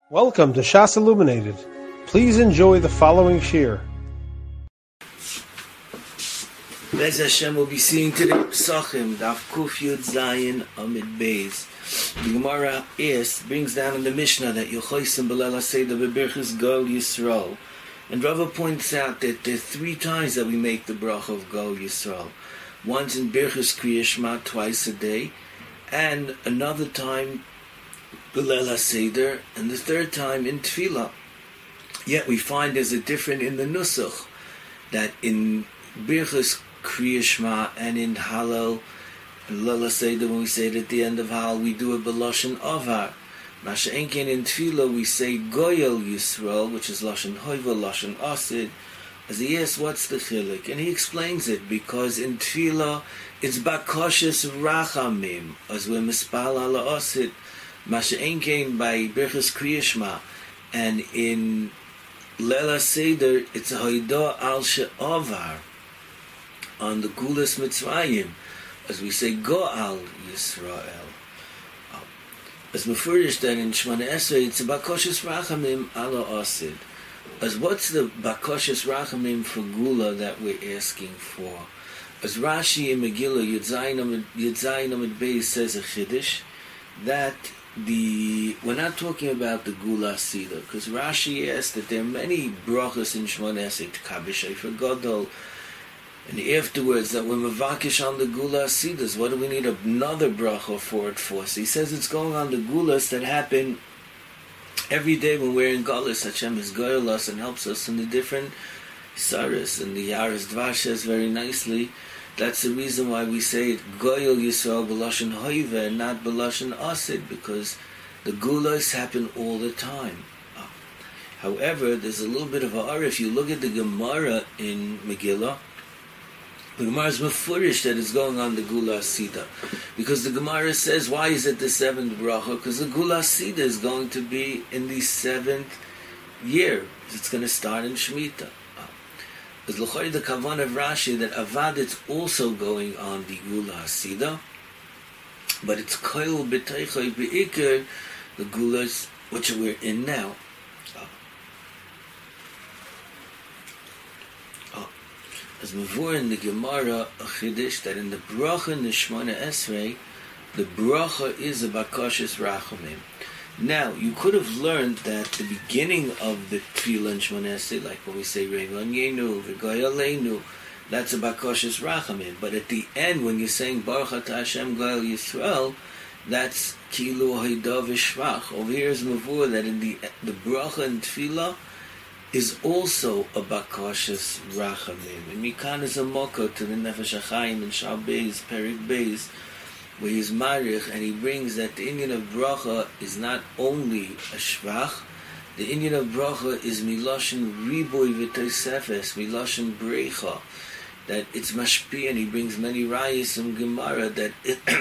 Welcome to Shas Illuminated. Please enjoy the following shir. Bez Hashem will be seeing today Pesachim, Daf Kuf Yud Zayin Amid Beis. The Gemara brings down in the Mishnah that Yochaisim B'Leil HaSeder B'Birchas Gol Yisrael. And Rava points out that there are 3 times that we make the bracha of Gol Yisrael. Once in Birchas Kriya Shema, twice a day, and another time B'Leil HaSeder, and the 3rd time in Tefillah. Yet we find there's a difference in the Nusach, that in Birchas Kriya Shema and in Hallel, B'Leil HaSeder, when we say it at the end of Hallel, we do a B'Lashon Avar. Masha Enken in Tefillah, we say Goyel Yisrael, which is Lashon Hoiva, Lashon Asid. As he asks, what's the chilek? And he explains it, because in Tefillah, it's Bakoshes Rachamim, as we're Mispal Ala Asid. Masha Enken by Birchas Kriya Shema, and in Leil HaSeder, it's a Hoidah Al She'avar, on the Gulas Mitzrayim, as we say Go'al Yisrael. As Mefurish that in Shemona Esrei, it's a Bakoshes Rachamim Ala Asid. As what's the Bakoshes Rachamim for Gula that we're asking for? As Rashi in Megillah Yudzayin Amid Beis says a Chiddush, that we're not talking about the Gula Sida, because Rashi asks that there are many brachas in Shemona Esrei, Kabishay for Godol, and afterwards that we're mavakish on the Gula Asidas. What do we need another bracha for it for? So he says it's going on the Gulas that happen every day when we're in Galus. Hashem is goyel us and helps us in the different saras. And the Yaris Dvar says very nicely, that's the reason why we say it Goyel Yisrael B'Lashon Hoive and not B'Lashon Asid, because the Gulas happen all the time. However, there's a little bit of a if you look at the Gemara in Megillah, the Gemara is mefurish that it's going on the Gula Sida, because the Gemara says, why is it the 7th bracha? Because the Gula Sida is going to be in the 7th year. It's going to start in Shemitah. As l'chori the kavan of Rashi that Avad, it's also going on the Gula Sida, but it's koil b'teichai b'ikr, the Gulas which we're in now. As mavur in the Gemara a chiddush that in the bracha in the Shemona Esrei, the bracha is a bakoshes rachamim. Now you could have learned that the beginning of the Tefillah in Shemona Esrei, like when we say Reivan Yenu v'Goyaleinu, that's a bakoshes rachamim. But at the end, when you're saying Baruch Atah Hashem Goyal Yisrael, that's kilu hoidah v'shvach. Over here is mavur that in the bracha in Tefillah is also a bakoshes rachamim. And Mikan is a moko to the Nefesh HaChaim in Shal Beis, Perik Beis, where he's marich, and he brings that the inyan of bracha is not only a shvach, the inyan of bracha is miloshen riboy v'toisefes, miloshen brecha, that it's mashpi, and he brings many rayas in Gemara that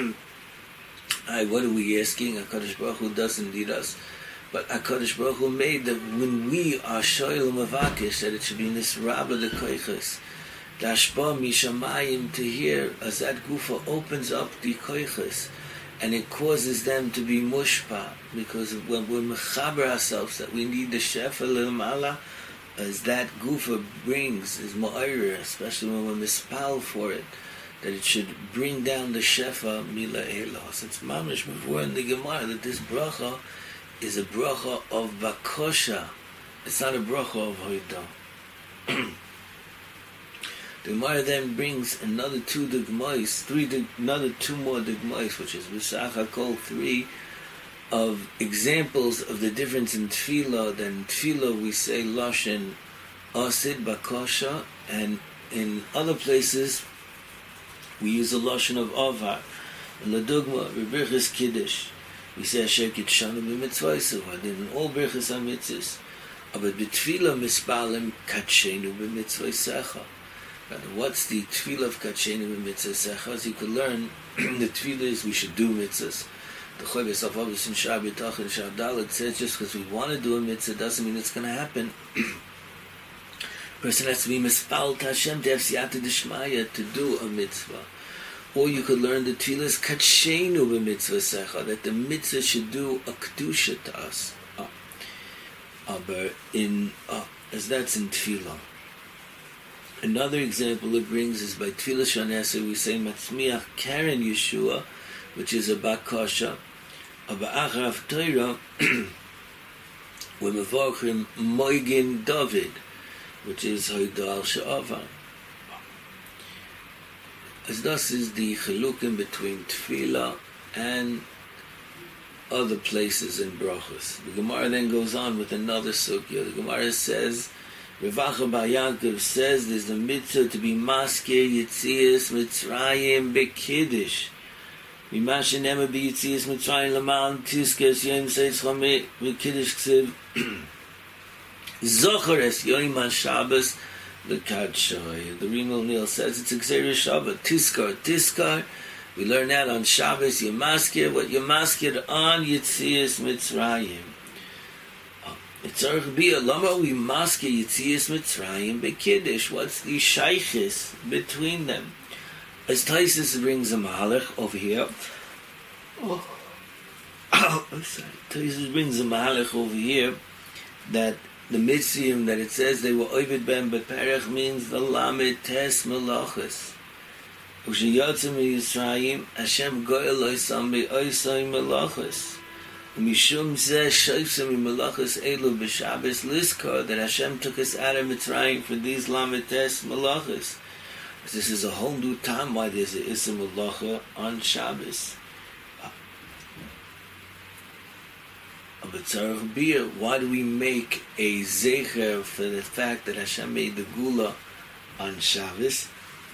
what are we asking? HaKadosh Baruch Hu doesn't need us. But HaKadosh Baruch Hu made that when we are shoyel mavakish, that it should be nisraba the koiches, the ashpa mishamayim to hear, as that gufa opens up the koiches, and it causes them to be mushpa, because when we're mechaber ourselves, that we need the shefa l'mala, as that gufa brings, is ma'ayir, especially when we're mispal for it, that it should bring down the shefa mila elos. It's mamish before in the Gemara that this bracha is a bracha of bakosha. It's not a bracha of hoidah. The Gemara then brings another 2 dogmais, another 2 more dogmais, which is V'sach HaKol 3 of examples of the difference in Tefillah. Then in Tefillah we say Lashon Asid Bakosha, and in other places we use a Lashon of Avar. In the Dogma, Birchas Kiddush, we say Asher Kitshanu b'mitzvaysu, in all Birchas HaMitzvahs. But b'tefillah mispalim Katshenu b'mitzvaysecha. What's the tefillah of Katshenu b'mitzvaysecha? As you could learn, the tefillah is we should do mitzvahs. The Choyves Avavos in Shar B'tach and Shar Dalet says just because we want to do a mitzvah doesn't mean it's going to happen. Person has to be mispal to Hashem to have siyata d'shmaya to do a mitzvah. Or you could learn the tefillah Katshenu b'mitzvah secha, that the mitzvah should do a kedusha to us. Aber as that's in Tefillah. Another example it brings is by Tefillah Shanesa, we say Matzmiach Karen Yeshua, which is a bakasha. Aber Achrav Torah, we're mevorchim Moigin David, which is Hoidal Sha'avan. As thus is the chilukim between Tefillah and other places in brachos. The Gemara then goes on with another sugya. The Gemara says, Rav Acha bar Yaakov says there's a mitzvah to be maskir Yitzias Mitzrayim bekiddush. Mimashin ema b'Yitzias Mitzrayim l'mal tiskes yom seitz chameh bekiddush ksiv zocher es yom ha-Shabbos l'kadshoy. The Rimel Nil says it's Gzeira Shabbat. Tiskar. We learn that on Shabbos, you maskir what you maskir on Yitzias Mitzrayim. It's Bia Lama, we maskir Yitzias Mitzrayim bekiddush. What's the shaykhis between them? As Taisus brings a mahalach over here. Taisus brings a mahalach over here that the mitzvim that it says they were oived ben beperech means the lamed tes melachos. Ushiyatzim Yisraim, Hashem goyel loisam be'oisam melachos. Mishum zeh shoifsim melachos elu b'Shabbos liskar, that Hashem took us out of Mitzrayim for these lametes melachos. This is a whole new time why there's a Issa Melacha on Shabbos. Why do we make a zecher for the fact that Hashem made the Gula on Shabbos?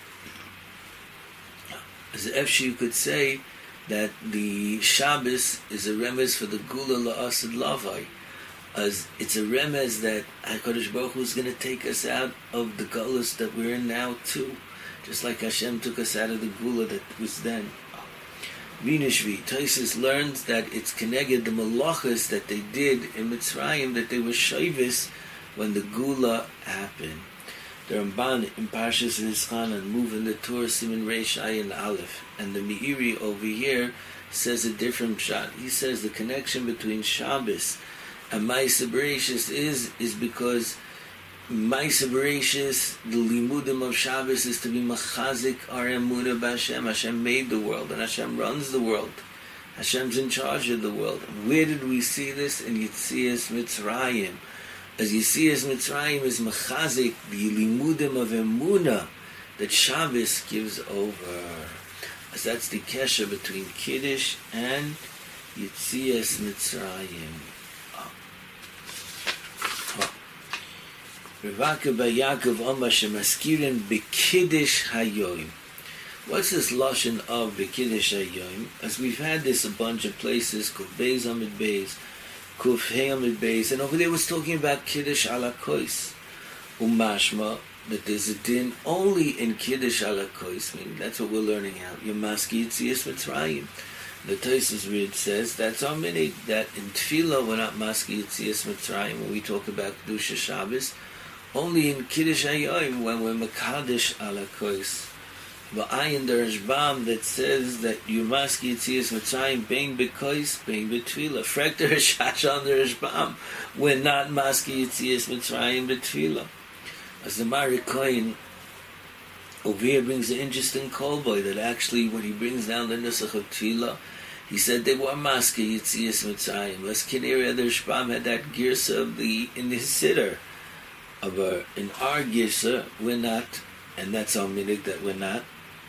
As if you could say that the Shabbos is a remez for the Gula la'asad lavai, as it's a remez that HaKadosh Baruch Hu is going to take us out of the gullus that we're in now too, just like Hashem took us out of the Gula that was then. Vinishvi, Taisus learns that it's connected the malachas that they did in Mitzrayim, that they were shavis when the Gula happened. The Ramban in Parshas V'Ischanan moving the Torah Siman Reish Ayin Aleph, and the Meiri over here says a different shot. He says the connection between Shabbos and Ma'aseh Bereishis is because Ma'aseh Bereishis, the limudim of Shabbos, is to be machazik our emunah b'Hashem. Hashem made the world and Hashem runs the world. Hashem's in charge of the world. And where did we see this? In Yitzias Mitzrayim. As Yitzias Mitzrayim is machazik, the limudim of emunah that Shabbos gives over. As that's the kesher between Kiddush and Yitzias Mitzrayim. Rav Acha bar Yaakov Omar shemaskirin bekiddush hayoim. What's this lashon of bekiddush hayoim? As we've had this a bunch of places, Kuf Beis Amid Beis, Kuf Hey Amid Beis, and over there was talking about kiddush ala kois. Umashma, that there's a din only in kiddush ala kois. I mean, that's what we're learning out. Yemaski Yitzias Mitzrayim. The Taisus read says that's our minig, that in Tefillah we're not maski Yitzias Mitzrayim when we talk about Kedusha Shabbos. Only in Kiddush Hayoim when we're Mekadosh ala kois. V'ayin der Rashbam that says that you maski Yitzias Mitzrayim bein bekois, bein betfila. Frek der Rashash on the Rashbam, we're not maski Yitzias Mitzrayim betfila. As the Mari Kohen over here brings an interesting kolboy that actually when he brings down the Nusach of Tefillah, he said they were maski Yitzias Mitzrayim. As Kineri the Rashbam had that girsa of in his siddur. But in our girsa, we're not, and that's our minig that we're not.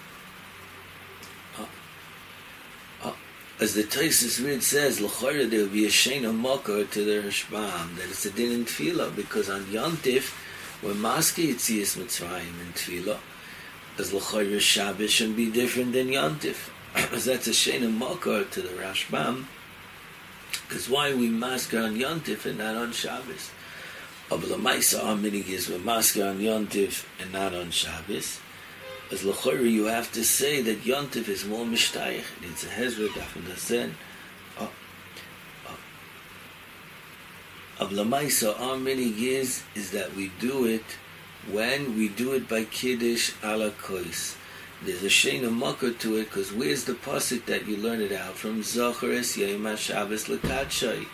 As the Taisus Rid says, l'chayra there will be a sheina makar to the Rashbam, that it's a din in Tefillah, because on Yontif, we're maski Yitzias Mitzrayim in Tefillah, as l'chayra Shabbos shouldn't be different than Yontif. As that's a sheina makar to the Rashbam, because why we masker on Yontif and not on Shabbos? But the Maisa our minig is we're masker on Yontif and not on Shabbos. As l'chayra you have to say that Yontif is more mishtayich. It's a hezra dafin zen. Of Lamaisa, our minig is that we do it when we do it by Kiddush ala kois. There's a sheina makar to it, because where's the pasuk that you learn it out from? Zocher es Yom HaShabbos l'kadshay.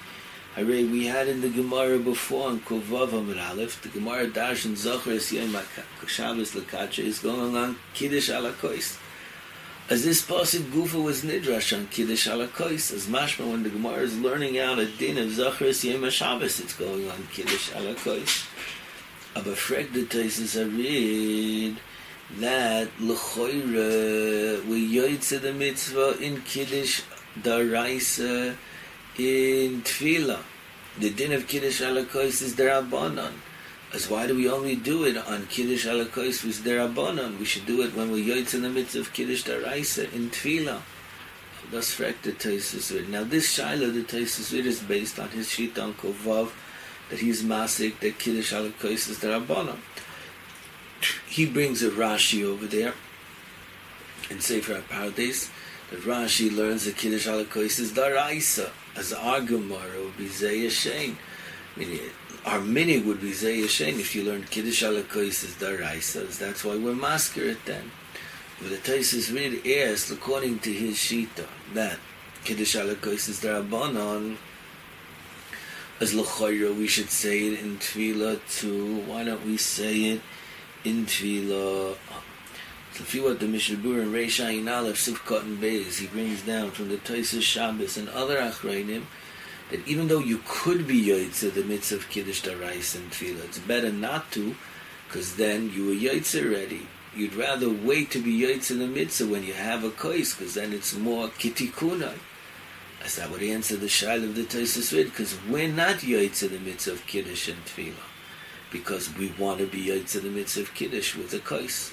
Hooray, we had in the Gemara before on Kovav Amud Aleph, the Gemara Darshan Zocher Es Yom Shabbos L'Kadshah is going on Kiddush Ala Kois. As this pasuk Gufa was nidrash on Kiddush Ala Kois, as mashma when the Gemara is learning out a din of Zocher Es Yom Shabbos, it's going on Kiddush Ala Kois. Aber frag the Taisus Arid that L'choire we yoytze the mitzvah in Kiddush Daraisa in Tefillah. The din of Kiddush Ala Kois is Derabanan. As why do we only do it on Kiddush Ala Kois with Derabanan? We should do it when we yoytze in the midst of Kiddush Daraisa in Tefillah. That's frek the Taisus Vid. Now this Shaila, the Taisus Vid, is based on his Shita on Kovav, that he's Masik, that Kiddush Ala Kois is Derabanan. He brings a Rashi over there in Sefer HaPardes, that Rashi learns that Kiddush Ala Kois is Daraisa. As our Gemara would be Zeh Yashen. Our minig would be Zeh Yashen if you learned Kiddush Ala Kois is Daraisa. That's why we're masker it then. But the Taisus Rid asked, according to his Shita, that Kiddush Ala Kois is Darabanan, as L'choira we should say it in Tefillah too. Why don't we say it in Tefillah? So if you want the Mishabur and Reish Ayin Aleph Sivkot and Beis, he brings down from the Taisus Shabbos and other Achrayim that even though you could be Yoytze the mitzvah of Kiddush Daraisa and Tefillah, it's better not to, because then you were Yoytze already. You'd rather wait to be Yoytze the mitzvah when you have a kois, because then it's more Kitikuna. As that would answer the Shail of the Taisus Vid, because we're not Yoytze the mitzvah of Kiddush and Tefillah, because we want to be Yoytze the mitzvah of Kiddush with a kois.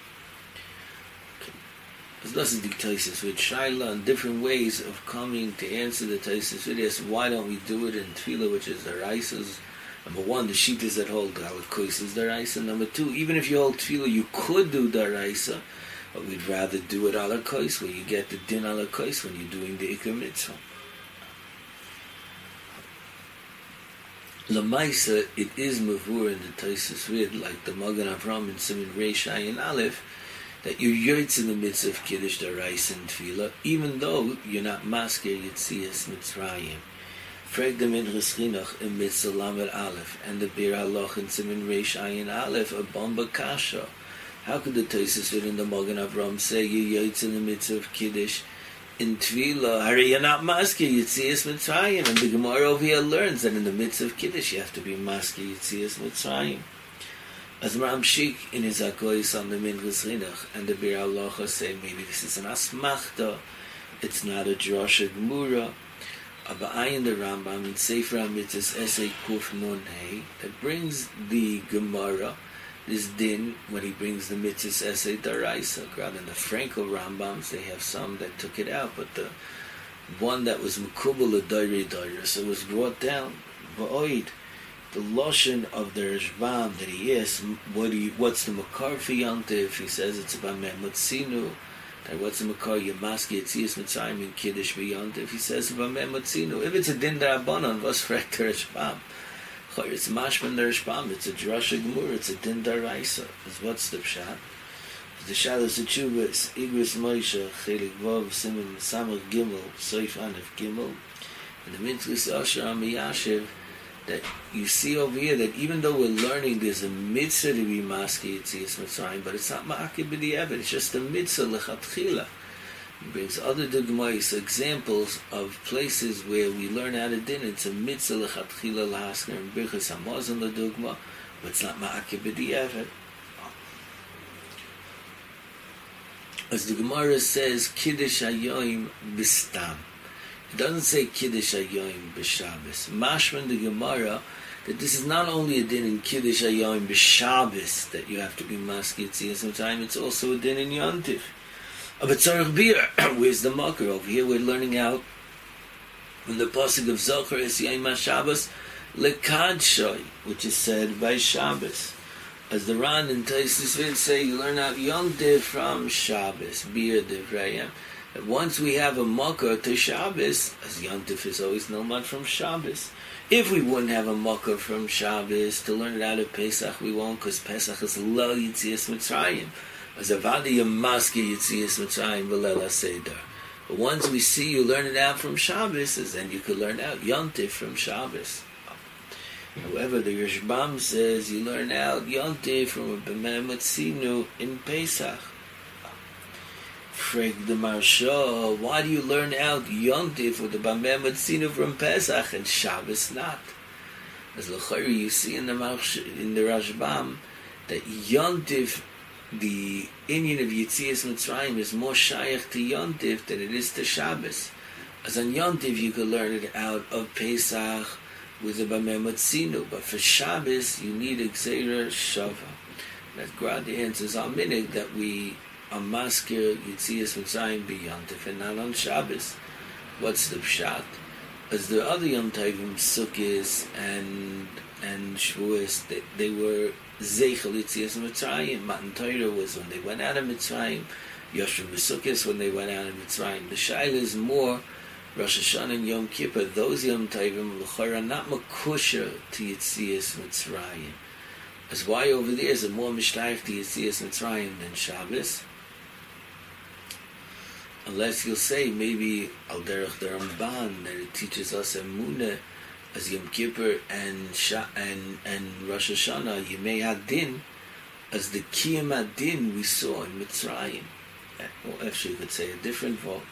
There's lots of Taisus Vid Shaila and different ways of coming to answer the Taisus Vid. Yes, why don't we do it in Tefillah, which is Daraisas? Number one, the Shitas that hold Ala Kois is Daraisa. Number two, even if you hold Tefillah, you could do Daraisa, but we'd rather do it Ala Kois, where you get the din Ala Kois when you're doing the Ikar Mitzvah. Lamaisa, it is Mavur in the Taisus Vid, like the Magen Avram in Siman Reish Ayin Aleph, that you're yoytz in the midst of Kiddush Daraisa and Tefillah, even though you're not masker Yitzias Mitzrayim. Frag the Minchas Chinuch in Mitzvah Lamed Aleph and the Bir Haloch in Siman Reish Ayin Aleph a Bomba Kasha. How could the Taisus Vid in the Magen Avram say you're yoytz in the midst of Kiddush in Tefillah? Hurry, you're not masker Yitzias Mitzrayim, and the Gemara over here learns that in the midst of Kiddush you have to be masker Yitzias Mitzrayim. As Ramshik in his Akois on the Minchas Chinuch and the Bir Halacha say maybe this is an Asmachta, it's not a Drasha Gemura. Abayin the Rambam in Sefer HaMitzvos Esei Kuf Nun Hey that brings the Gemara, this din, when he brings the Mitzvos Esei Daraisa. Rather than the Frankel Rambams, they have some that took it out, but the one that was Mekubal Adayri Dayra, so it was brought down. Va'oid, the Lashon of the Rashbam that he asks, what's the Makar for Yantiv? He says it's about Me'motzinu. And what's the Makar Yamaski Yitzias Mitzrayim in Kiddush V'Yantiv? He says about Me'motzinu. If it's a Din Darabanan, what's frek the Rashbam? It's Mashman the Rashbam. It's a Drasha Gemur. It's a Din Daraisa. What's the Pshat? The Shalos of Chubas, Igris Moshe, Chelik Vav, Siman Samach Gimel, Soif Anef Gimel, and the Minchas Asher Amiyashiv, that you see over here that even though we're learning there's a mitzvah to be maski Yitzias Mitzrayim, but it's not ma'akib b'di'evet, it's just a mitzvah lechatchila. He brings other dugmais, examples of places where we learn how to din. It's a mitzvah lechatchila lahasker and birchas hamazon ledugma, but it's not ma'akib b'di'evet. As the Gemara says, Kiddush Hayoim Bistam. It doesn't say Kiddush Hayoim B'Shabbos. Mashman the Gemara that this is not only a din in Kiddush Hayoim B'Shabbos that you have to be maski Yitzias Mitzrayim, it's also a din in Yontif. But Tzarech Bir, where's the makar? Over here we're learning out from the pasuk of Zocher Es Yom HaShabbos L'Kadshay, which is said by Shabbos. As the Ran and Taisus Vid say, you learn out Yontif from Shabbos, Bir Devrayim. That once we have a makar to Shabbos, as Yontif is always nomad from Shabbos. If we wouldn't have a makar from Shabbos to learn it out of Pesach, we won't, because Pesach is Lo Yitzias Mitzrayim. As Avadi Yamaski Yitzias Mitzrayim V'Leil HaSeder. But once we see you learn it out from Shabbos, then you could learn out Yontif from Shabbos. However, the Rashbam says you learn out Yontif from a B'meh Matzinu in Pesach. Frag the Marsha, why do you learn out Yontif with the B'meh Matzinu from Pesach and Shabbos not? As l'chayr you see in the Rashbam that Yontif, the Inyan of Yetzias Mitzrayim, is more shaykh to Yontif than it is to Shabbos. As on Yontif you could learn it out of Pesach with the B'meh Matzinu, but for Shabbos you need a Gzeira Shava. That Grad answers our minute that we are maskir Yetzias Mitzrayim be Yontif and not on Shabbos. What's the pshat? As the other Yom Tovim, Sukkos and Shavuos, they were Zeichel Yetzias Mitzrayim. Matan Torah was when they went out of Mitzrayim. Yoshev Sukkos when they went out of Mitzrayim. The Shaila is more Rosh Hashanah and Yom Kippur. Those Yom Tovim l'chayr are not makusha to Yetzias Mitzrayim. As why over there is it more mishtayich to Yetzias Mitzrayim than Shabbos? Unless you'll say maybe al derech the Ramban that it teaches us emunah as Yom Kippur and Rosh Hashanah Yemei Hadin as the Kiyam Hadin we saw in Mitzrayim. Or actually you could say a different vote.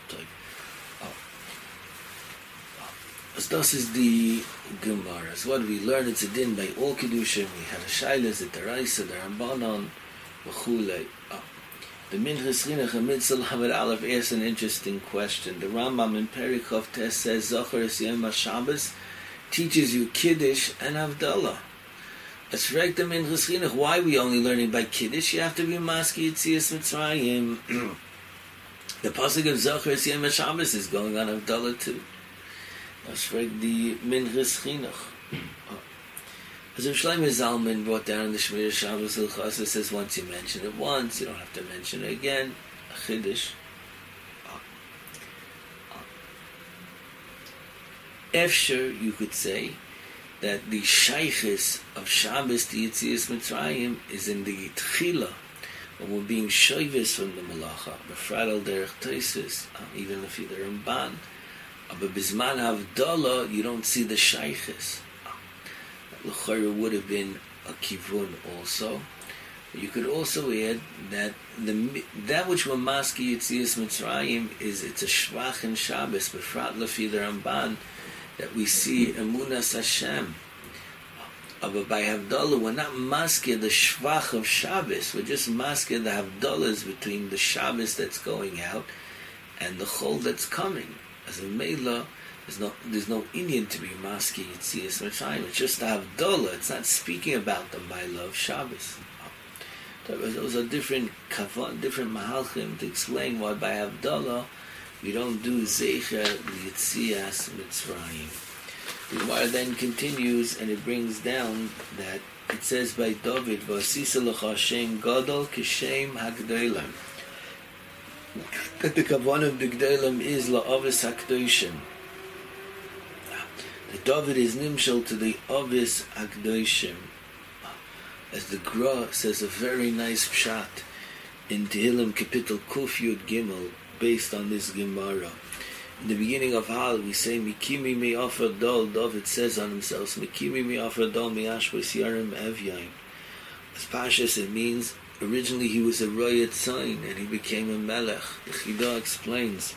As this is the Gemara. As what we learned it's a din by all Kedushin. We had a Shailas, the Taraisa, the Rambanon, V'chulei. The Minchas Chinuch and Mitzvah Lamed Aleph asks an interesting question. The Rambam in Perikov Tes says Zocher es Yom HaShabbos teaches you Kiddush and Havdalah. Let's correct the Minchas Chinuch. Why are we only learning by Kiddush? You have to be Maski Yetzias Mitzrayim. The pasuk of Zocher es Yom HaShabbos is going on Havdalah too. Let's correct the Minchas Chinuch. As Rav Shlomo Zalman brought down in the Shmir Shabbos Hilchos, it says once you mention it once, you don't have to mention it again. A Chiddush. Efshar, you could say that the Shaykhis of Shabbos to Yetzias Mitzrayim is in the Tchila, when we're being Shoyvis from the Malacha, Befradal Derech Toises, even if you're the Ramban. But Bizman Havdalah, you don't see the Shaykhis. L'chayr would have been a kivun also. You could also add that that which we're maski Yetzias Mitzrayim is it's a shvach in Shabbos, befrat lefi the Ramban, that we see emunas Hashem. But by Havdalah, we're not maski the shvach of Shabbos. We're just maski the Havdalahs between the Shabbos that's going out and the chol that's coming. As a Mela, there's no Indian to be maski Yetzias Mitzrayim. It's just the Havdalah. It's not speaking about the Maila of Shabbos. Those are different kavan, different mahalchim to explain why by Havdalah we don't do Zeicher Yetzias Mitzrayim. The Gemara then continues and it brings down that it says by David, V'asisa l'cha Shem Gadol Kishem Hagdolim. That the kavan of the Gdolim is la'avis hakdoshim. The David is nimshal to the avis hakdoshim. As the Gra says a very nice pshat in Tehillim Kapitel Kuf Yud Gimel based on this Gemara. In the beginning of Hal we say Mikimi mi offer dol. David says on himself Mikimi mi offer dol mi ashbos yarim evyaim. As Pashas it means originally he was a royat tzayin and he became a melech. The Chidah explains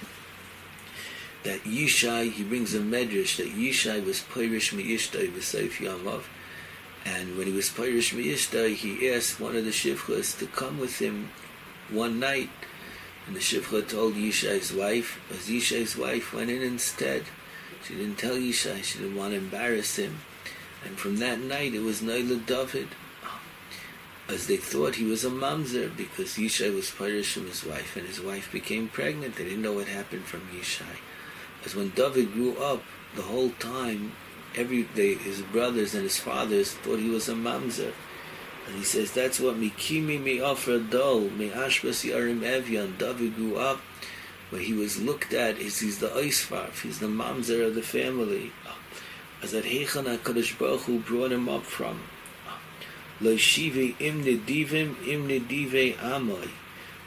that Yishai, he brings a medrash that Yishai was Pirish Me'ishtay B'Seif Yamav, and when he was Pirish Me'ishtay he asked one of the Shivchas to come with him one night, and the Shivcha told Yishai's wife, as Yishai's wife went in instead. She didn't tell Yishai, she didn't want to embarrass him, and from that night it was Noila David, as they thought he was a mamzer because Yishai was Pirish from his wife and his wife became pregnant. They didn't know what happened from Yishai. As when David grew up, the whole time, every day, his brothers and his fathers thought he was a mamzer. And he says, that's what Mikimi mi offer dol, mi ashbas yarim evyan. David grew up, where he was looked at as he's the oisfarf, he's the mamzer of the family. As that Heichan HaKadosh Baruch Hu brought him up from. Lo shivi im nedivim im nedive amoy.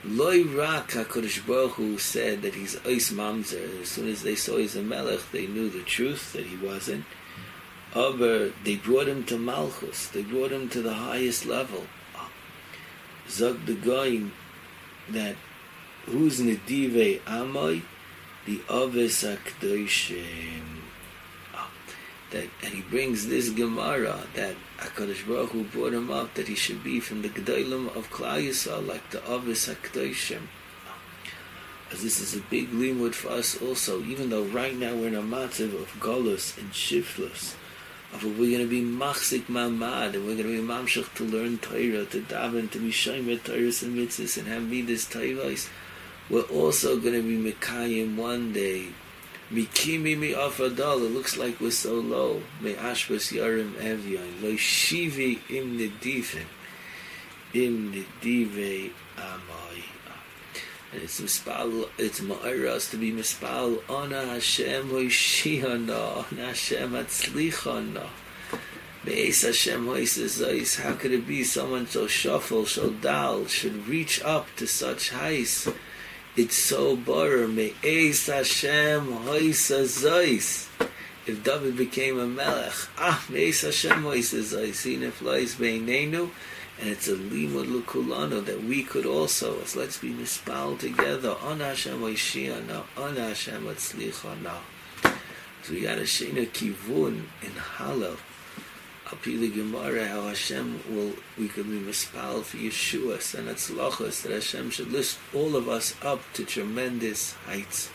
Loi Rak HaKadosh Baruch Hu said that he's Ois Mamzer. As soon as they saw he's a Melech, they knew the truth, that he wasn't. Aber they brought him to Malchus. They brought him to the highest level. Zog the Goyim that who's Nedive Amoy? The Ovis HaKadoshim. And he brings this Gemara that HaKadosh Baruch Hu brought him up, that he should be from the Gedolim of Klal Yisrael, like the Ovis HaKadoshim. As this is a big limud for us also, even though right now we're in a matzav of Golus and Shiftlus, of we're going to be Machzik Mamad, and we're going to be Mamshach to learn Torah, to daven, to be Shomer Torahs and Mitzvahs, and have Midas Tevos. We're also going to be Mekayim one day. Mikimi mi afadal. It looks like we're so low. Me ashbas yarim evyon. Lo shivi im nediven. Im nedive amai. And it's mispal. It's ma'aras to be mispal. Ona Hashem hoishihana. Ona Hashem atzlichana. Be'ez Hashem hoisezais. How could it be someone so shuffle, so dull, should reach up to such heights? It's so borer. Me'ez Hashem hoisa zois. If David became a melech, me'ez Hashem hoisa zois. He neflois beinenu, and it's a limud lukulano that we could also. So let's be mispal together. On Hashem hoishiana, on Hashem atzlichana. So we got a shena kivun in Hallel. Api the Gemara, how Hashem we could be mispal for Yeshuas and Atzlachos, that Hashem should lift all of us up to tremendous heights.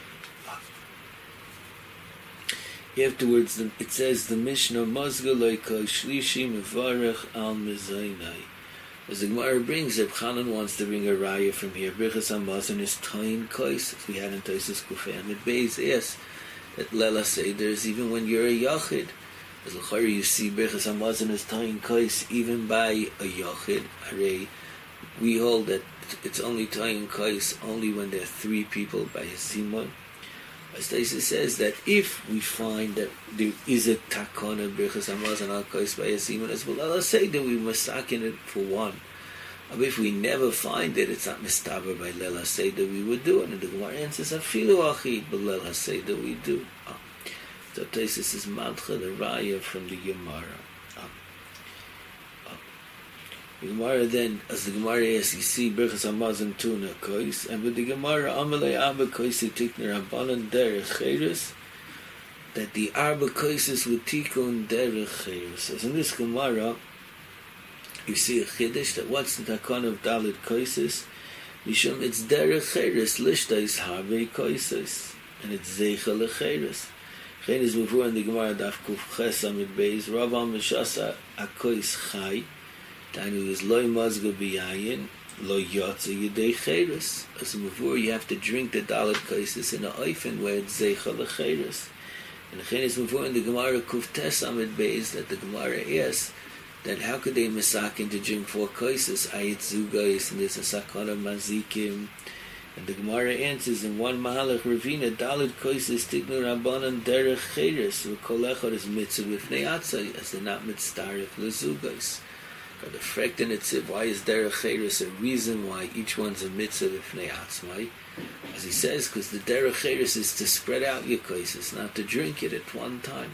Afterwards, it says the Mishnah Mazga Loika Shlishi Mevarech Al Mezaynai. As the Gemara brings, Reb Chanan wants to bring a raya from here. Birchas Hamazon is Tain Kais, as we had in Taisus Kufay Amid Beis. Yes, that Lela Seder even when you're a Yachid. As l'chari you see Birchas Hamazon is Tain Kais even by a Yachid. We hold that it's only Tain Kais only when there are three people by a Simon. As Taisa says that if we find that there is a takana Birchas Hamazon al Kais by a Simon, as well, let's say that we masakin it for one. But if we never find it, it's not mistaber by Lela Seder we would do it. And the Gemara answers afilu achid, but Lela Seder we do. So Taisus is Madcha, the Raya from the Gemara. The Gemara then, as the Gemara asks, you see Birchas Hamazon Tuna Kois, and with the Gemara Amalei Abba Koisi Tikner Rabbanan Derech Cheres, that the Arba Koises would tikun Derech Cheres. As in this Gemara, you see a Chiddush that what's the takon of Dalit Koises? Mishum it's Derech Cheres, Lishta is Harvei Koises, and it's Zeicha Lecheres. Chen is before in the Gemara Daf Kuf Ches Amid Beis, Ravam Meshasa Akois Chai, Tainu is Loi Mazga B'yayin, Loi Yotze Yedei Cheres. As before, you have to drink the Dalit Koises in a oifen where it's Zeicha Lecheres. And Chen is before in the Gemara Kuf Tes Amid Beis, that the Gemara asks, that how could they masakin to drink 4 koises, ayit zugais, and there's a sakana mazikim. And the Gemara answers in one mahalach ravina, dalit koises tignu rabbanan derech cheres, v'kolechor is mitzvah b'fnei atzai, as they're not mitzdarif lezugais. Got the frekt in it said, why is derech cheres a reason why each one's a mitzvah b'fnei atzai? As he says, because the derech cheres is to spread out your koises, not to drink it at one time.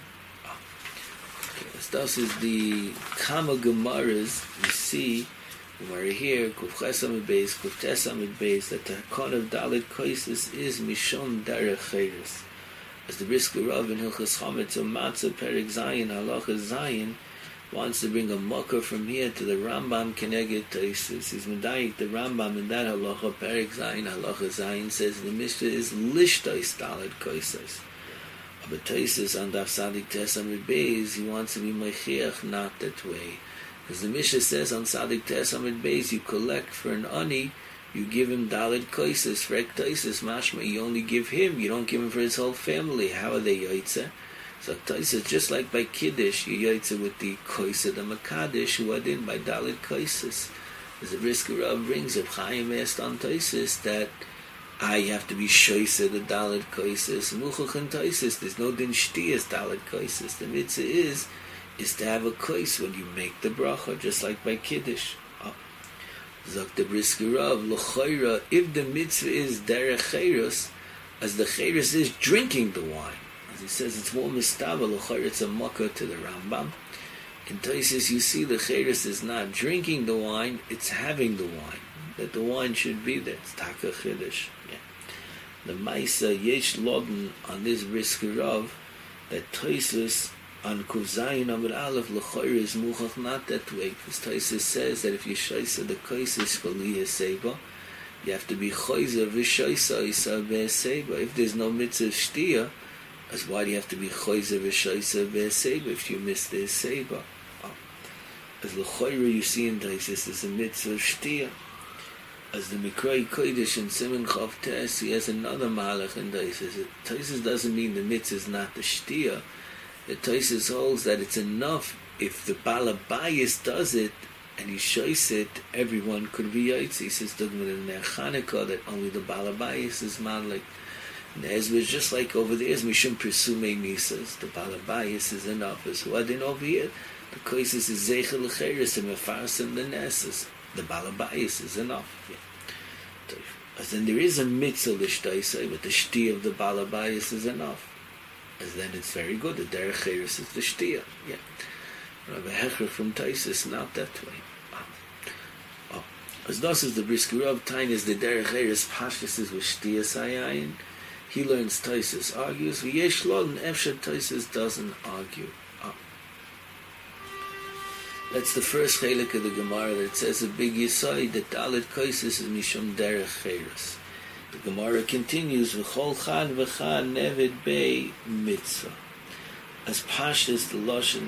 Thus is the Kama Gemaras we see Gemara here, Kuf Ches Amid Beis, Kuf Tes Amid Beis, that the Hakon of Dalit Koises is Mishon Derech Cheres. As the Brisker Rav in Hilchas Chametz or Matzah Perek Zayin, Halacha Zayin, wants to bring a mucker from here to the Rambam Keneged Taisus. He's medayik the Rambam in that Halacha Perek Zayin, Halacha Zayin says the Mishnah is Lishtais Dalit Koises. But Taisus on Daf Sadik Tes Amid Beis, he wants to be Mechiach not that way. Because the Mishnah says on Sadik Tes Amid Beis, you collect for an ani, you give him Dalit Koises, Frek Taisus, Mashma, you only give him, you don't give him for his whole family. How are they Yaitze? So Taisus, just like by Kiddush, you Yaitze with the Koisa, the Makadish, who are in by Dalit Koises. As the Brisker Rav brings up, Chaim asked on Taisus that you have to be shoyse the Dalit Koises, Muchach and Taisus, there's no din shtiyas Dalit Koises. The mitzvah is to have a kois when you make the bracha, just like by Kiddush. Zok the Brisker Rav, L'choira, if the mitzvah is derech cheirus, as the cheirus is drinking the wine. As he says, it's more mistava, L'choira, it's a makkah to the Rambam. In Taisus, you see the cheirus is not drinking the wine, it's having the wine. That the wine should be there. It's taka chiddush. Yeah. The Maisa Yesh Loden on this Brisker Rav, that Taisus on Kuzayin Amud Aleph L'choira is muchach not that way. Because Taisus says that if you shaisa the kaisis v'liyah seba, you have to be choizer v'shaisa isa v'seba. If there's no mitzvah shtia, as why do you have to be choizer v'shaisa v'seba if you miss the seba? As l'choira you see in Taisus is a mitzvah shtia. As the Mikrai Kodesh in Siman Chav Tes, he has another malach in Taisus. Taisus doesn't mean the mitzvah is not the shtia. The Taisus holds that it's enough if the Balabayas does it and he shows it, everyone could be yaitz. He says in Ner Chanukah that only the Balabayas is malik. And as was just like over there, as Mishum Persume Misas, the Balabayas is enough. As what in over here, the Koises is Zeichel L'cheres and Mefaras and the Nesses. The Balabayas is enough. Yeah. As then there is a mitzvah l'shtaisai, but the shti of the Balabayas is enough. As then it's very good. The derech cheirus is the shtia. Yeah. Rabbi Hecher from Taisus, not that way. As das is the Brisker Rav Tain is the derech cheirus pashtus is with shtia sayayin. He learns Taisus argues. V'yesh loden efsher Taisus doesn't argue. That's the first chelik of the Gemara that says a big yisai that dalet kaisis is mishum derech cheirus. The Gemara continues, V'chol chad v'chad nevid bei mitzvah. As pashtus the lashon,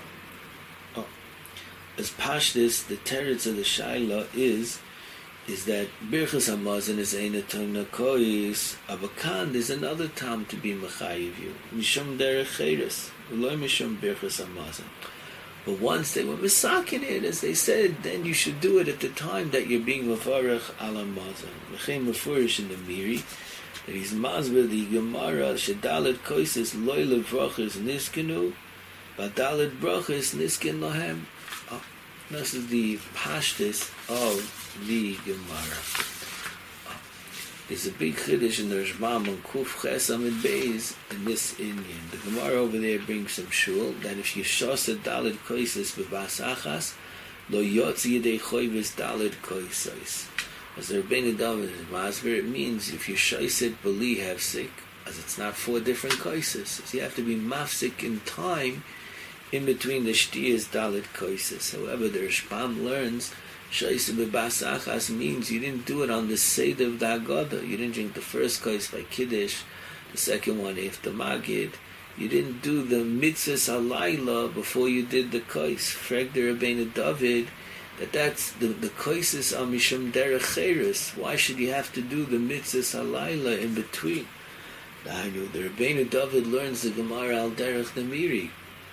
as pashtus the teretz of the shaila is that birchas hamazon is ein atayna kois. Avakan there's another time to be mechayiv you. Mishum derech cheirus, v'lo mishum birchas hamazon. But once they were misakin it, as they said, then you should do it at the time that you're being mavarech ala mazon. V'chein mefurish in the Miri, that he's mazber the Gemara, shedalet koises loy levrachas niskenu, v'dalet brachas nisken lohem. This is the pashtus of the Gemara. There's a big chiddush in the Rashbam on Kuf Ches Amid Beis in this Indian. The Gemara over there brings some shul that if you shasa dalit koises b'bas achas, lo yotzi yedei choyves dalit koises. As the Rebbeinu David is masber, it means if you shasa it b'li hefsik, as it's not 4 different koises, so you have to be mafsik in time in between the shtiyas dalit koises. However, the Rashbam learns Shaisa b'bas achas means you didn't do it on the Seder of the Haggadah. You didn't drink the first kais by Kiddush, the second one after Magid. You didn't do the mitzvahs halayla before you did the kais. Frag the Rebbeinu David that's the kaises are mishum derech cheirus. Why should you have to do the mitzvahs halayla in between? The Rebbeinu David learns the Gemara al derech the Miri.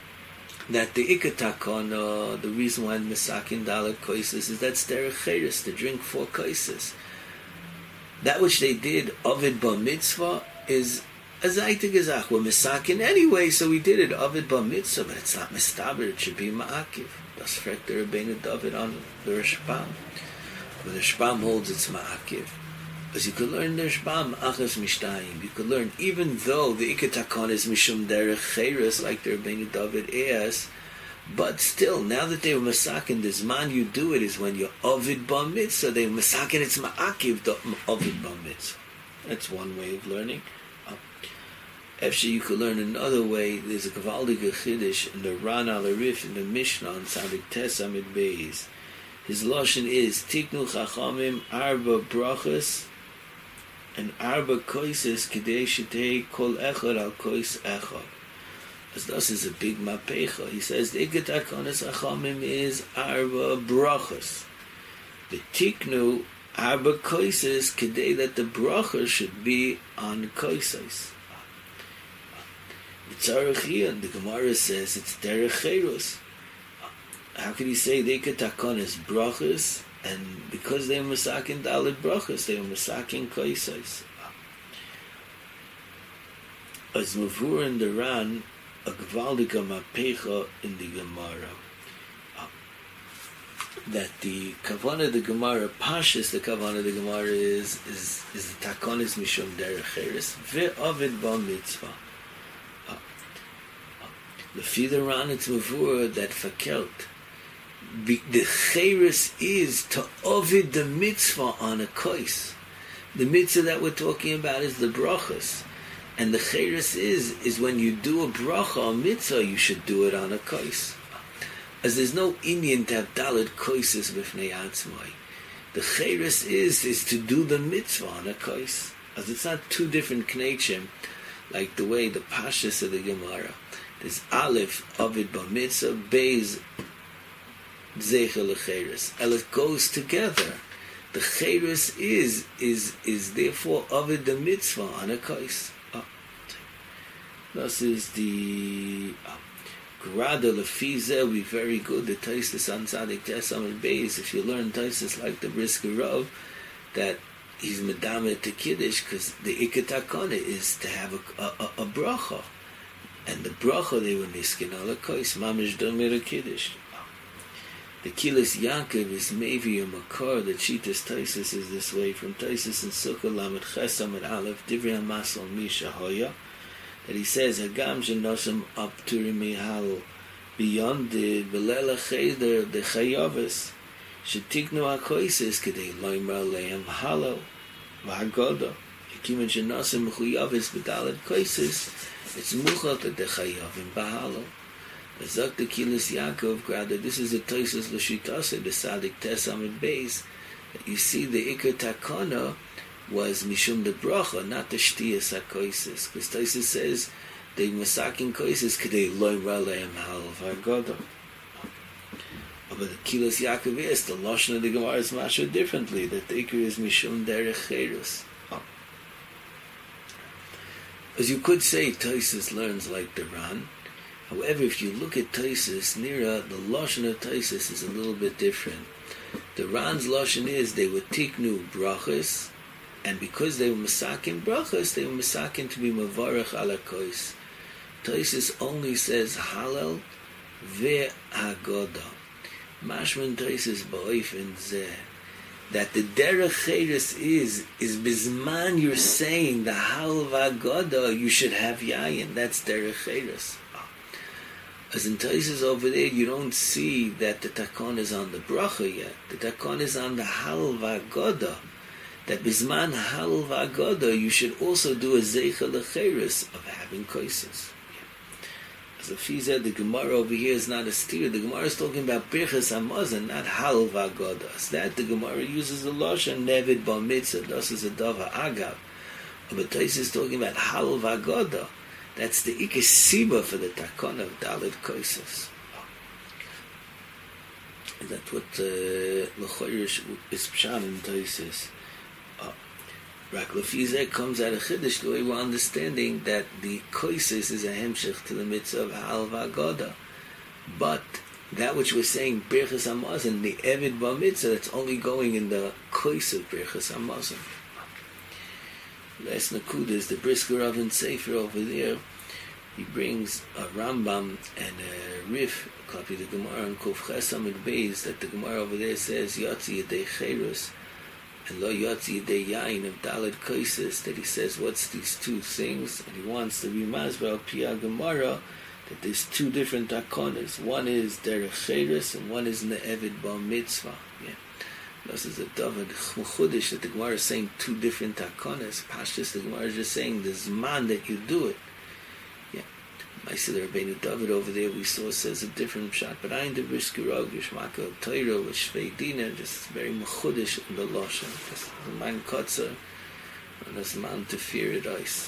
That the ikatakon, the reason why Mesakin Dalet Koises is that's derech cheirus, to drink 4 koises. That which they did, Ovid Bar Mitzvah, is a zayte gezach. We're Mesakin anyway, so we did it, Ovid Bar Mitzvah, but it's not Mistaber, it should be Ma'akiv. Das fragt the Rebbeinu David on the Rashbam. But the Rashbam holds it's Ma'akiv. As you could learn the Rashbam, Achas Mishtayim. You could learn, even though the Ikatakon is Mishum Derech Cheirus, like the Rebbeinu David asks, but still, now that they were Masakin, the Zman you do it is when you're Ovid Bar Mitzvah. They were Masakin, it's Ma'akiv, the Ovid Bar Mitzvah. That's one way of learning. Actually, you could learn another way. There's a Gavaldige Chiddush in the Ran al Arif in the Mishnah on Tzadik Tes Amid Beis. His lashon is Tiknu Chachamim Arba Brachas and Arba Koises Kidei Shetei Kol Echad Al Kois Echad. As this is a big mapecha. He says the Iketakonis Chachamim is Arba Brachas. The Tiknu Arba Koises Kidei that the Brachas should be on Koises. The Gemara says it's derech cheirus. How could he say they could takon as brachas, and because they were masakin dalit brachas, they were masakin koisais? As mavur in the Ran, a gvaldiga mapecha in the Gemara. that the kavanah of the Gemara, Pashas, the kavanah of the Gemara is the takonis mishum derech cheres ve'ovid ba mitzvah. Lefi the Ran it's mavur that fakelt. The cheres is to ovid the mitzvah on a kois. The mitzvah that we're talking about is the brachas. And the cheres is when you do a bracha or mitzvah, you should do it on a kois. As there's no Indian to have daled koises b'fnei atzmai. The cheres is to do the mitzvah on a kois. As it's not two different knechim, like the way the pashas of the Gemara. There's Aleph, Ovid ba mitzvah, Beis, Zeichel lecheres. And it goes together. The cheres is therefore Ovid the mitzvah on a kois. This is the Grada Lefize will be very good. The Taisus on Tzadik Tesam and Beis. If you learn Taisus like the Brisker Rav, that he's medame to Kiddush, because the Ikatakana is to have a bracha, and the bracha they were niskin ala kois mamish domer Kiddush. The Kilas Yankov is maybe a makar. The Cheetah's Taisus is this way from Taisus and Sukkah Lamed Chesam and Aleph Divrei Masal Misha Hoya. That he says, Hagam Jenosim up to Mihal beyond the Belela Cheder, the Chayavis, Shetiknu HaKoises, Kedei Loimra Leim Halo, Vahagoda, Hikim Jenosim Chuyavis Bedalad Koises, it's Muchot at the Chayavim Bahalo. The Zok the Kilis Yaakov, rather, this is the Toises Lashitase, the Sadik Tesam and Beis, that you see the Iker Takana was mishum the bracha, not the shtiyas hakoises. Because Taisus says the masakin koises kedei loimra lehem hal v'agoda. But the Kilos Yaakov is the lashon of the Gemara is masha differently. That the ikar is mishum derech cheres. As you could say, Taisus learns like the Ran. However, if you look at Taisus, Nira, the lashon of Taisus is a little bit different. The Ran's lashon is they would tiknu brachas. And because they were masakin brachas, they were masakin to be mavarach ala kois. Taisus only says halal ve'hagoda. Mashman Taisus ba'ofen zeh. That the derech cheres is bizman you're saying the halal ve'hagoda, you should have yayin. That's derech cheres. As in Taisus over there, you don't see that the takon is on the bracha yet. The takon is on the halal ve'hagoda. That bisman halal v'agoda, you should also do a zeicha lecheres of having koises. As the Fiza, the Gemara over here is not a steer. The Gemara is talking about birchas hamazon, not halal v'agoda. As that the Gemara uses the lashon nevid ba mitzvah. Das is a dava agav. But Tais is talking about halal v'agoda. That's the ikesiba for the takon of dalit koises. That's what lechoirish is pshan in Tais. Rak Lefizeh comes out of Chiddush, the way we're understanding that the koises is a hemshech to the mitzvah of Hal V'Agoda. But that which we're saying, Birchas HaMazon, the Evid Ba Mitzvah, that's only going in the kois of Birchas HaMazon. Last Nakuda is the Brisker Rav and Sefer over there. He brings a Rambam and a Rif, a copy of the Gemara on Kuf Chesam and Beis, that the Gemara over there says, Yotzi Yedei Cherus, and lo yotzi de yain of daled koises, that he says what's these two things, and he wants to be masber al pia Gemara that there's two different takonas. One is derech cheres and one is ne'evid ba mitzvah. Yeah, this is a davar chudish that the Gemara is saying two different takonas. Pashtus the Gemara is just saying the zman that you do it. I see the Rabbeinu David over there, we saw says a different shot, but I in the Brisker Rav, Yishmaka, Torah, with Shvei Dina, just very mechudish in the Lashon. Just the man kotzer, and this man to fear it ice.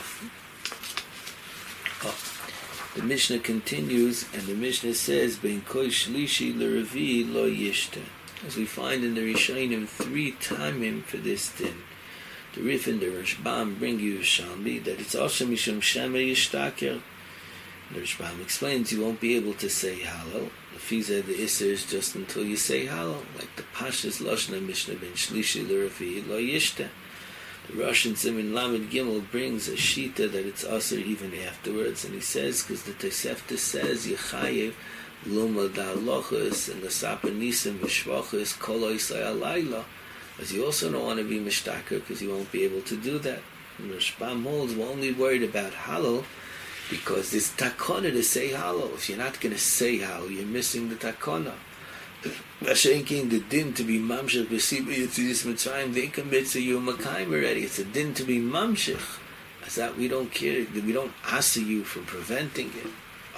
The Mishnah continues, and the Mishnah says, Ben koi shlishi l'revi lo yishta. As we find in the Rishonim 3 timim for this din. The Rif and the Rashbam bring you Shambi, that it's also Mishum Shema Yishtaker. The Rashbam explains you won't be able to say halal. The Fiza, the Isser is just until you say halal, like the Pashas Lashna Mishnah ben Shlishi l'Ravi lo Yishta. The Rosh and Siman Lamed Gimel brings a shita that it's also even afterwards, and he says, because the Tosefta says Yechayev Luma da lochus and the sapa nisim v'shvachus kol oisay alayla, as you also don't want to be mishtaker because you won't be able to do that. And Rashbam holds we're only worried about halal because there's takana to say halal. If you're not going to say halal, you're missing the takana. Vashenkin, the din to be mamshich b'siba yitzis mitzrayim, they commit to you makayim already. It's a din to be mamshich. As that we don't care, we don't ask you for preventing it.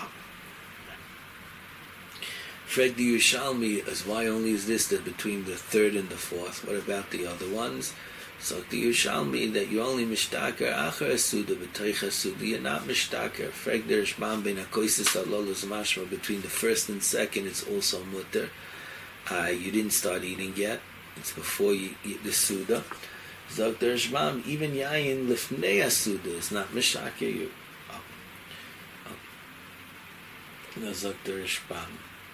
Freg the Yerushalmi, as why only is this that between the third and the fourth? What about the other ones? So the Yerushalmi that you only mishtaker achar suda b'toicha suda, you're not mishtaker. Freg the Rishbam ben hakoisis alolus mashma, between the first and second it's also mutter. You didn't start eating yet. It's before you eat the suda. Zog the Rishbam, even yayin lifnei suda is not mishtaker you. Zog the Rishbam.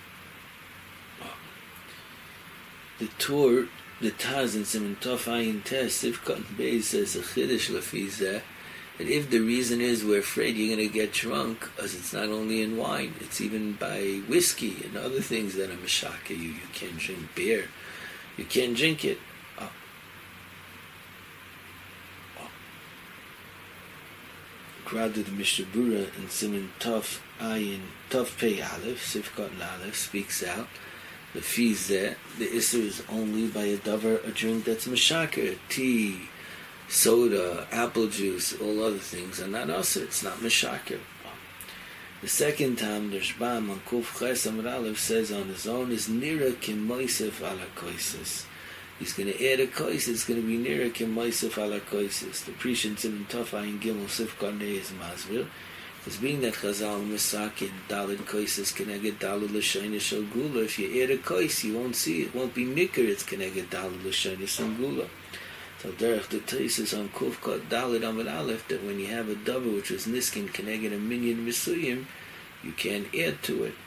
The Tur, the Taz in Siman Tov Ayin Tes, Sivkot Beis says a Chiddush Lefizeh, that if the reason is we're afraid you're going to get drunk, as it's not only in wine, it's even by whiskey and other things that are meshaka you. You can't drink beer. You can't drink it. Gradu the Mishabura in Siman Tov Ayin, Tov Pei Aleph, Sivkot Aleph, speaks out. The fees there, the Isser is only by a drink that's meshaka, tea, soda, apple juice, all other things are not usher. It's not meshaka. The second time, the Rashbam on Kuf Ches Amud Aleph says on his own is nira kim moisef ala koises. He's going to add a kois. It's going to be nira kim moisef ala koises. The Prishin Tzim Tofa in Gimel Sifkot Nei is Masvir. It's being that Chazal Misakin Dalid Koises Keneged Dalid L'Shayna Shel Gula. If you add a kois, you won't see it. Won't be Mikr. It's Keneged Dalid L'Shayna Shel Gula. So Derech the Taisis on Kufkot Dalid Amud Aleph that when you have a davar which was Niskin Keneged a Minyan Misuyim, you can't add to it.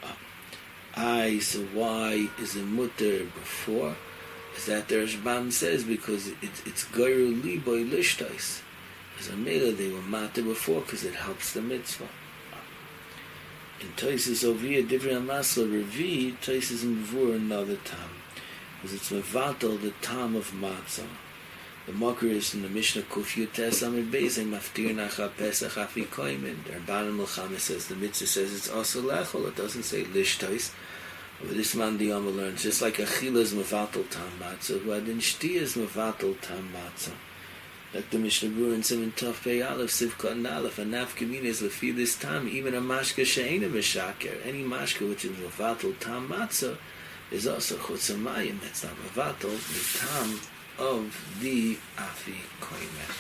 So why is a mutter before? Is that the Rashbam says because it's Gairu Liboy Lishtais. As a mela, they were matter before because it helps the mitzvah. In Toises over here, different Masla Revi, Toises in Vur another tam. Because it's Mevatel, the tam of matzah. The Makar is in the Mishnah Kuf Yutes Amid Bezei, Maftir Nacha Pesach Afi Koimin. The Rabbanan Milchama says, the mitzvah says it's also Lechol, it doesn't say Lishtais. But this man the Yama learns, just like Achila is Mevatel tam matzah, Vadin Shti is Mevatel tam matzah. Like the Mishnah Berurah in Siman Tov Pei Aleph, Sivkot and Aleph, and Nafkamina is lefi this time, even a mashka she'ena meshaker, any mashka which is mevatel tam matzah, is also chutzamayim, that's not mevatel, the tam of the afi koimeh.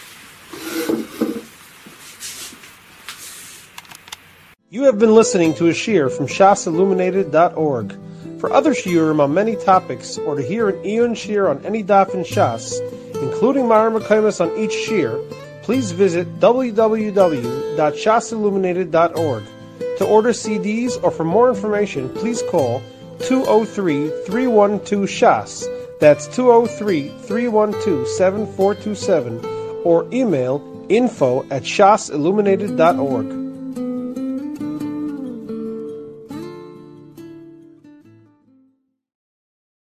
You have been listening to a shiur from shasilluminated.org. For other shiurim on many topics, or to hear an Iyun shiur on any daf in Shas, including Mareh Mekomos on each shiur, please visit www.shasilluminated.org. To order CDs or for more information, please call 203-312-SHAS. That's 203-312-7427, or email info@shasilluminated.org.